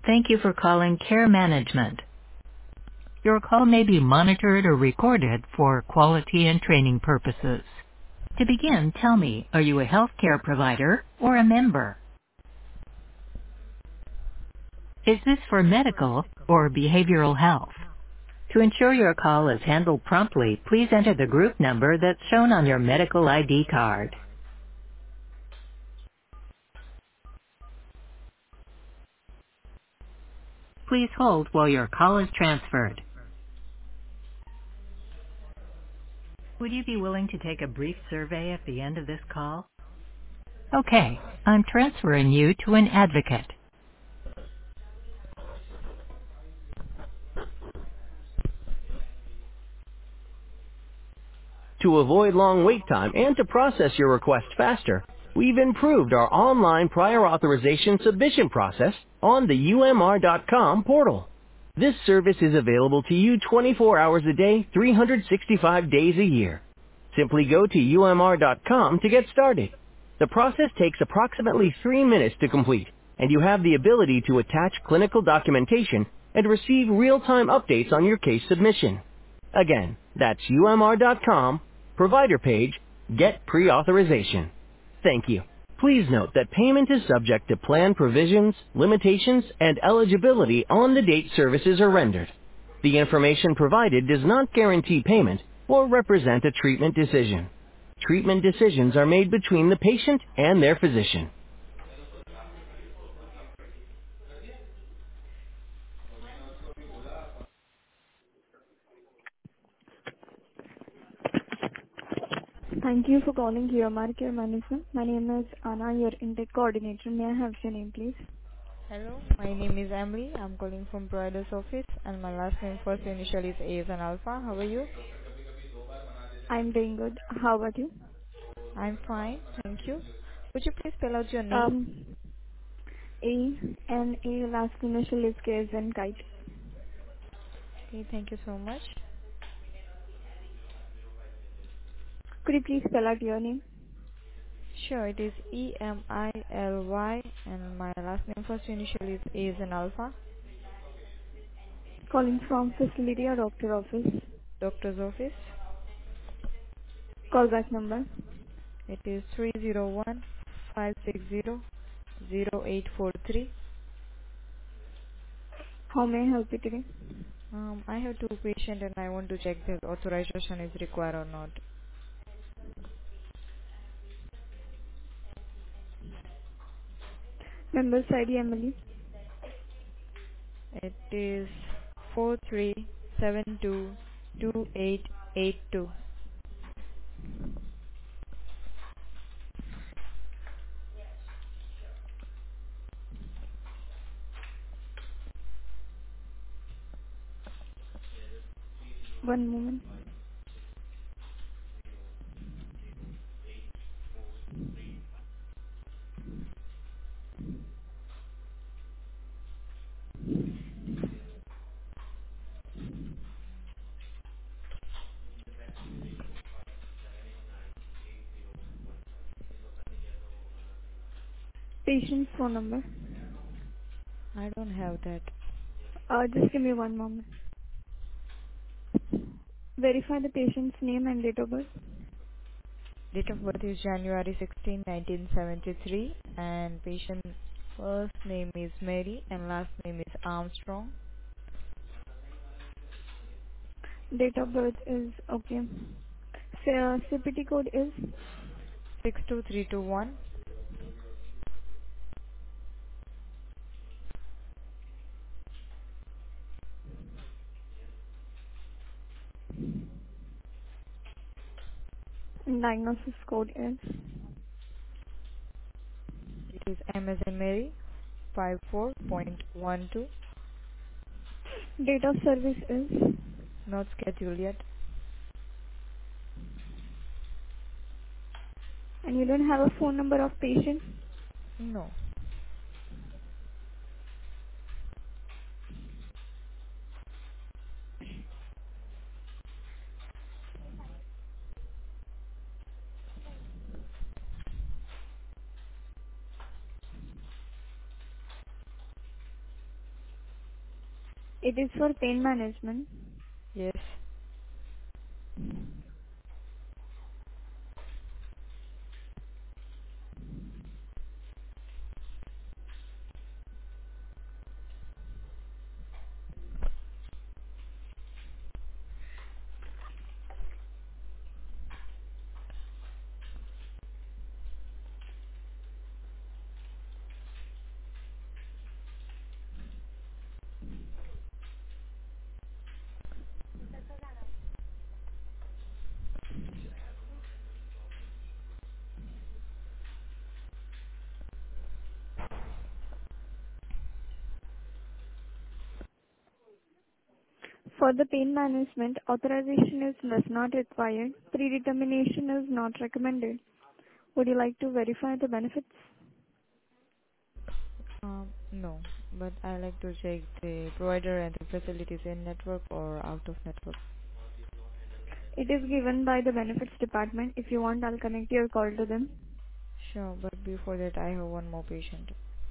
Thank you for calling Care Management. Your call may be monitored or recorded for quality and training purposes. To begin, tell me, are you a healthcare provider or a member? Is this for medical or behavioral health? To ensure your call is handled promptly, please enter the group number that's shown on your medical ID card. Please hold while your call is transferred. Would you be willing to take a brief survey at the end of this call? Okay, I'm transferring you to an advocate. To avoid long wait time and to process your request faster, we've improved our online prior authorization submission process on the UMR.com portal. This service is available to you 24 hours a day, 365 days a year. Simply go to UMR.com to get started. The process takes approximately 3 minutes to complete, and you have the ability to attach clinical documentation and receive real-time updates on your case submission. Again, that's UMR.com, provider page, get pre-authorization. Thank you. Please note that payment is subject to plan provisions, limitations, and eligibility on the date services are rendered. The information provided does not guarantee payment or represent a treatment decision. Treatment decisions are made between the patient and their physician. Thank you for calling QMR Care Management. My name is Anna, your intake coordinator. May I have your name, please? Hello, my name is Emily. I'm calling from provider's office, and my last name first initial is A as an alpha. How are you? I'm doing good. How about you? I'm fine, thank you. Would you please spell out your name? Um, A last initial is K as in kite. Okay, thank you so much. Could you please spell out your name? Sure, it is Emily, and my last name first initial is A as an alpha. Calling from facility or doctor office. Doctor's office. Callback number. It is 301-560-0843. How may I help you today? I have two patients and I want to check if authorization is required or not. Members ID Emily. It is 43722882. 1 moment. Patient's phone number. I don't have that. Just give me 1 moment. Verify the patient's name and date of birth. Date of birth is January 16, 1973, and patient first name is Mary and last name is Armstrong. Date of birth is okay. CPT code is 62321. diagnosis code is It is M as in Mary 54.12. date of service is, Not scheduled yet. and you don't have a phone number of patient. No. It is for pain management. Yes. For the pain management, authorization is not required. Predetermination is not recommended. Would you like to verify the benefits? No, but I like to check the provider and the facilities in network or out of network. It is given by the benefits department. If you want, I'll connect your call to them. Sure, but before that I have one more patient.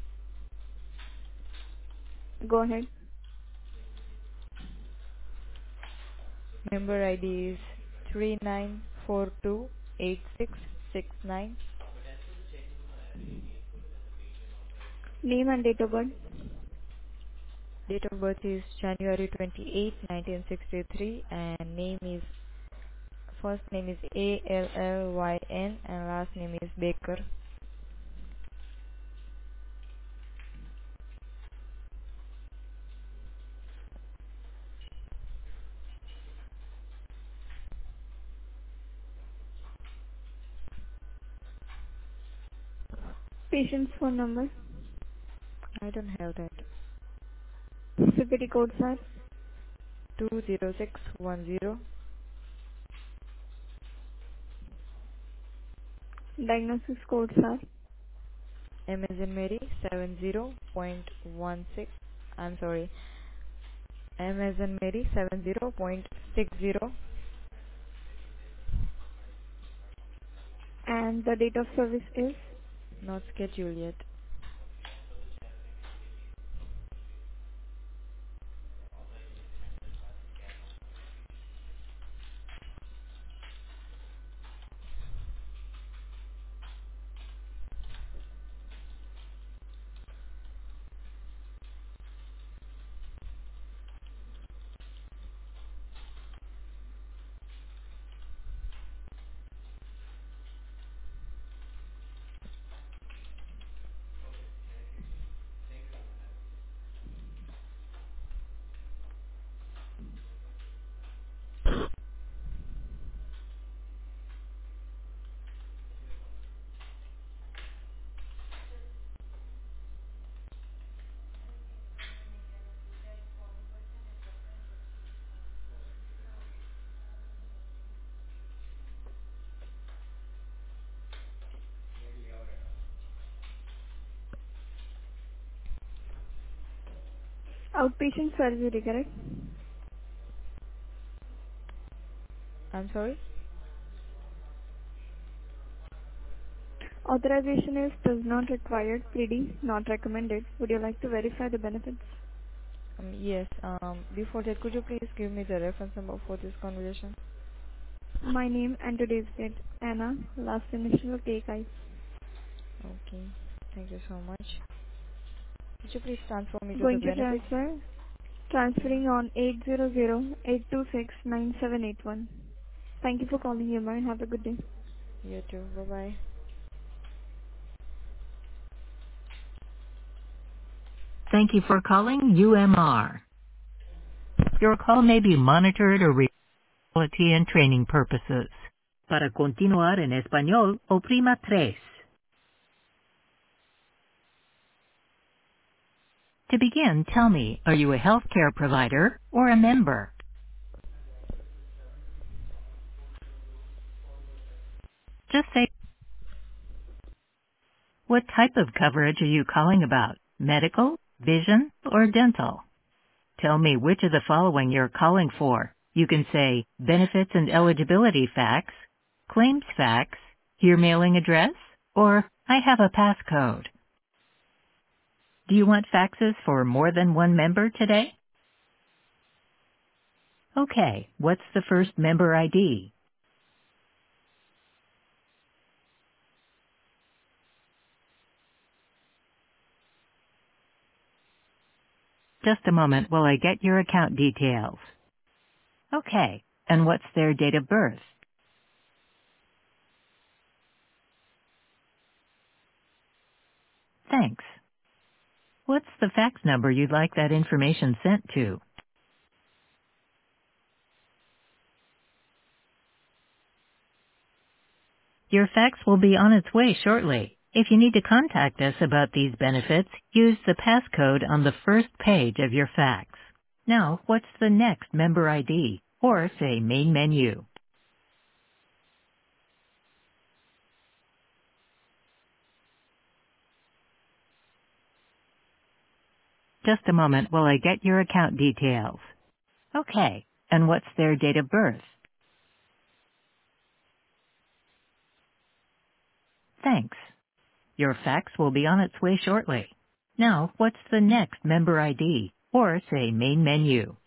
Go ahead. Member ID is 39428669. Name and date of birth. Date of birth is January 28, 1963, and first name is Allyn and last name is Baker. Patient's phone number. I don't have that. CPT codes are. 20610. Diagnosis codes are. M as in Mary 70.16. I'm sorry. M as in Mary 70.60. And the date of service is. Not scheduled yet. Outpatient surgery, correct? I'm sorry. Authorization is does not required. PD not recommended. Would you like to verify the benefits? Yes. Before that, could you please give me the reference number for this conversation? My name and today's date. Anna. Last initial KI. Okay. Thank you so much. Could you please transfer me to the Going to benefits? transfer. Okay. Transferring on 800-826-9781. Thank you for calling Humor. Have a good day. You too. Bye bye. Thank you for calling UMR. Your call may be monitored or recorded for quality and training purposes. Para continuar en español, oprima tres. To begin, tell me, are you a healthcare provider or a member? Just say, what type of coverage are you calling about? Medical, vision, or dental? Tell me which of the following you're calling for. You can say benefits and eligibility facts, claims facts, your mailing address, or I have a passcode. Do you want faxes for more than one member today? Okay, what's the first member ID? Just a moment while I get your account details. Okay, and what's their date of birth? Thanks. What's the fax number you'd like that information sent to? Your fax will be on its way shortly. If you need to contact us about these benefits, use the passcode on the first page of your fax. Now, what's the next member ID? Or say main menu. Just a moment while I get your account details. Okay, and what's their date of birth? Thanks. Your fax will be on its way shortly. Now, what's the next member ID? Or say main menu.